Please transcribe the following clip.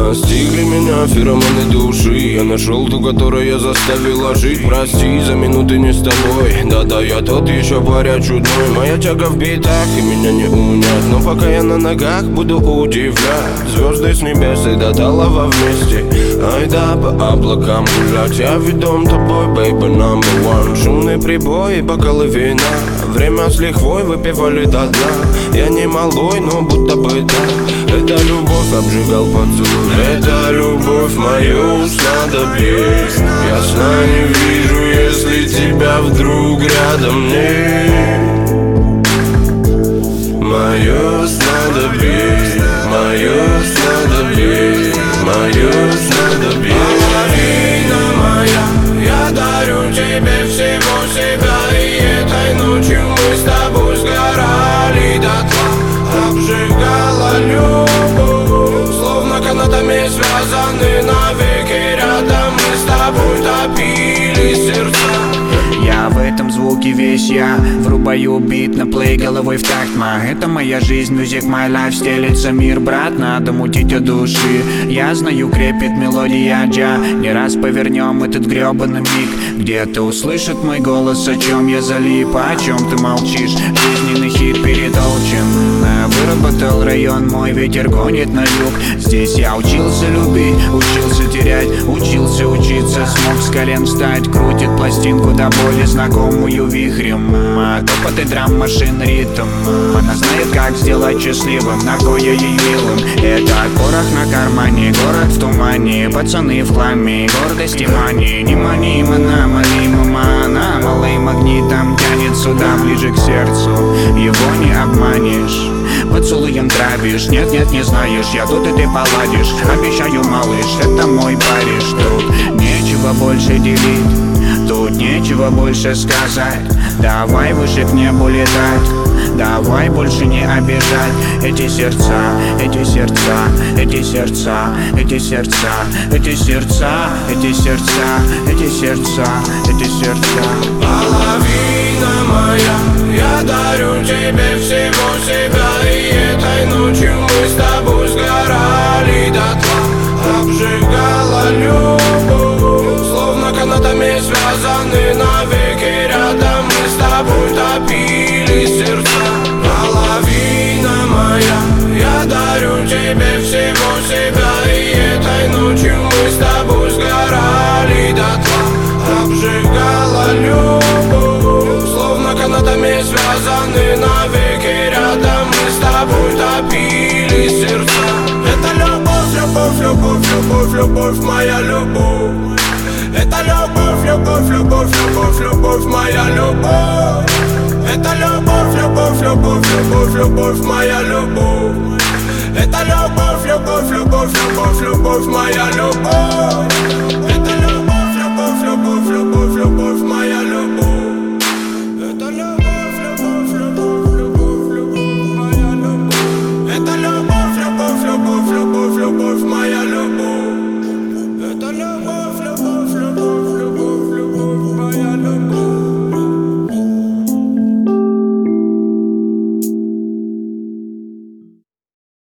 Настигли меня феромоны души. Я нашел ту, которая заставила жить. Прости за минуты не с тобой. Да-да, я тот еще паря чудной. Моя тяга в битах и меня не унять. Но пока я на ногах, буду удивлять. Звезды с небес и до талого вместе. Ай да, по облакам гулять. Я ведом тобой, baby, number one. Шумные прибои, бокалы вина. Время с лихвой выпивали до дна. Я не малой, но будто бы да. Это любовь обжигал поцелуй. Это любовь мою снадобье. Я сна не вижу, если тебя вдруг рядом нет. Мое снадобье, мое снадобье, мое снадобье. Половина моя, я дарю тебе всего себя. И этой ночью мы с тобой сгорали дотла. Обжигала любовь, словно канатами связаны навеки рядом. Мы с тобой топили сердца. Я в этом звуке весь я. Врубаю бит на плей головой в такт. Это моя жизнь, music my life. Стелится мир, брат, надо мутить от души. Я знаю, крепит мелодия джа. Не раз повернем этот гребаный миг. Где-то услышит мой голос, о чем я залип. О чем ты молчишь? Жизненный хит перетолчен. Выработал район мой, ветер гонит на юг. Здесь я учился любить, учился терять, учился учиться. Смог с колен встать, крутит пластинку до боли знакомую вихрем. Топот и драм машин ритм. Она знает, как сделать счастливым, на кое ей милым. Это порох на кармане, город в тумане. Пацаны в хламе, гордость и мани. Не мани, мана, мали, мама. Малый магнитом тянет сюда, ближе к сердцу. Его не обманешь, поцелуем травишь. Нет, нет, не знаешь, я тут и ты поладишь. Обещаю, малыш, это мой Париж. Тут нечего больше делить, тут нечего больше сказать. Давай выше к небу летать, давай больше не обижать. Эти сердца, эти сердца, эти сердца, эти сердца, эти сердца, эти сердца, эти сердца, эти сердца. Половина моя, я дарю тебе всего себя. И этой ночью мы с тобой сгорали дотла. Обжигала любовь, словно канатами связаны навеки рядом. Мы с тобой топили сердца. Половина моя, я дарю тебе всего себя. И этой ночью мы с тобой сгорали дотла. Обжигала любовь, словно канатами связаны навеки рядом. Мы с тобой топили сердца. Это любовь, любовь, любовь, любовь, любовь, моя любовь. Это любовь, любовь, любовь, любовь, любовь, моя любовь. Это любовь, любовь, любовь, любовь, любовь, моя любовь. Это любовь, любовь, любовь, любовь, любовь, моя любовь. Это любовь, любовь, любовь, любовь, любовь, моя любовь.